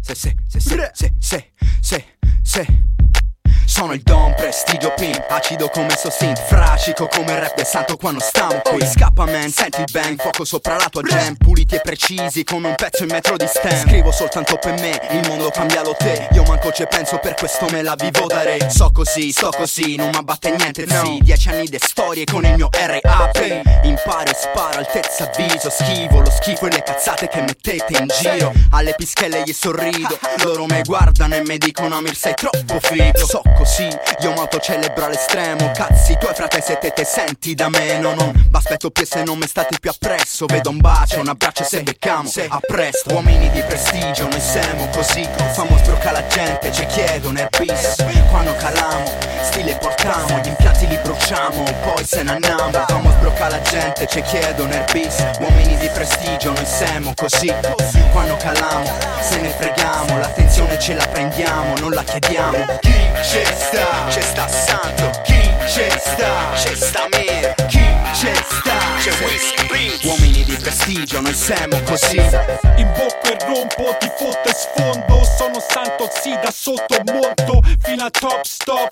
Sono il Don Prestigio Pimp, acido come Sosint, frascico come il rap del santo quando stiamo qui. Scappa man, senti il bang, fuoco sopra la tua jam, puliti e precisi come un pezzo in metro di stem. Scrivo soltanto per me, il mondo cambia lo te, io manco ci penso, per questo me la vivo da re. So così, non m'abbatte niente, zi. 10 anni di storie con il mio RAP. Imparo e sparo, altezza viso, schivo lo schifo e le cazzate che mettete in giro. Alle pischelle gli sorrido, loro me guardano e mi dicono Amir sei troppo figo. So così, io m'autocelebro all'estremo. Cazzi tuoi frate se te senti da me. Non aspetto più se non mi state più appresso. Vedo un bacio, un abbraccio e se beccamo a presto. Uomini di prestigio, noi siamo così. Famo sbrocca la gente, ci chiedono il bis. Quando calamo, stile portiamo, gli impianti li bruciamo, poi se ne andiamo. Famo sbrocca la gente, ci chiedono il bis. Uomini di prestigio, noi siamo così. Quando calamo, se ne freghiamo, l'attenzione ce la prendiamo, non la chiediamo. Chi c'è sta santo, chi c'è sta Mir, chi c'è Whiskey Beats. Uomini di prestigio, noi siamo così. In bocca e rompo, ti fotte sfondo. Sono santo, sì, da sotto monto fino al top stop,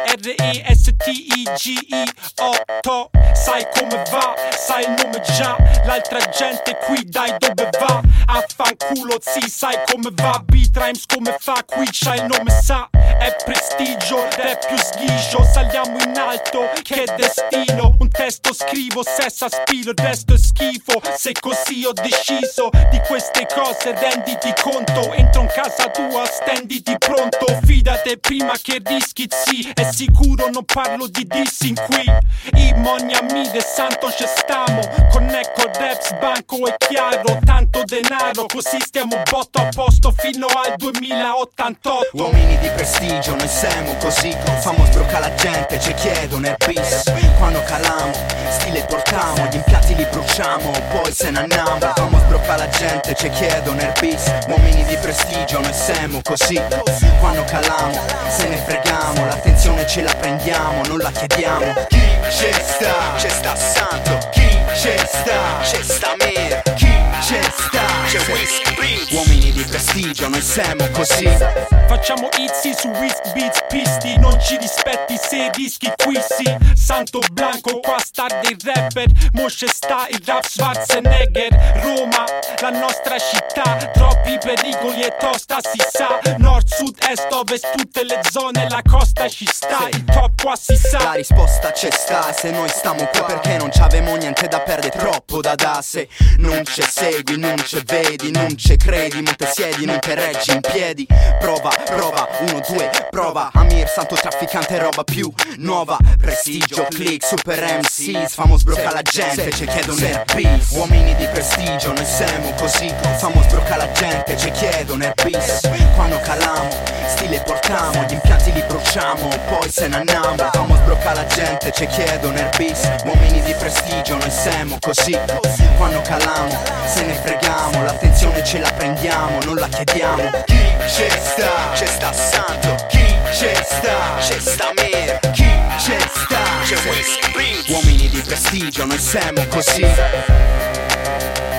PRESTIGE 8. Sai come va, sai il nome già. L'altra gente qui, dai dove va? Affanculo, sì, sai come va. Beat rhymes come fa, qui c'hai il nome sa. È prestigio, rap più sghigio. Saliamo in alto, che destino. Un testo scrivo, sessa spilo, il resto è schifo. Se così ho deciso di queste cose, renditi conto. Entro in casa tua, stenditi pronto. Fidate prima che rischi, sì. È sicuro non parlo di dissing qui. I moni amide santo ci stiamo. Connecco rap, sbanco è chiaro. Tanto denaro, così stiamo botto a posto fino al 2088. Uomini di prestigio, noi siamo così. Famo sbrocca la gente, ci chiedono il bis. Quando calamo, stile portiamo, gli impianti li bruciamo, poi se ne andiamo. Famo sbrocca la gente, ci chiedono il bis. Uomini di prestigio, noi siamo così. Quando calamo, se ne freghiamo, l'attenzione ce la prendiamo, non la chiediamo. Chi c'è sta santo, chi c'è sta Mir, chi c'è Whiskey Beats. Uomini di prestigio, noi siamo così. Facciamo izzi su Whiskey Beats pisti. Non ci rispetti se rischi qui sì. Santo Blanco, qua star dei rapper. Mosce sta il rap Schwarzenegger. Roma, la nostra città. Troppi pericoli e tosta si sa. Nord, sud, est, ovest, tutte le zone. La costa ci sta, il top qua si sa. La risposta c'è sta, se noi stiamo qua perché non c'avemo niente da perdere, troppo da da. Se non ci segui, non ci vedi, non ci credi, non te siedi, non te reggi in piedi. Prova, 1, 2, prova. Amir, santo trafficante, roba più nuova. Prestigio, click, super MCs. Famo sbrocca la gente, ci chiedono il bis. Uomini di prestigio, noi siamo così. Famo sbrocca la gente, ci chiedono il bis. Quando calamo, stile portiamo, gli impianti li bruciamo, poi se ne andiamo. Famo sbrocca la gente, ci chiedono il bis. Uomini di prestigio, noi siamo così. Quando calamo, se ne freghiamo, l'attenzione ce la prendiamo, non la chiediamo. Chi c'è sta santo, chi c'è sta Mir, chi c'è Whiskey Beats. Uomini di prestigio, noi siamo così.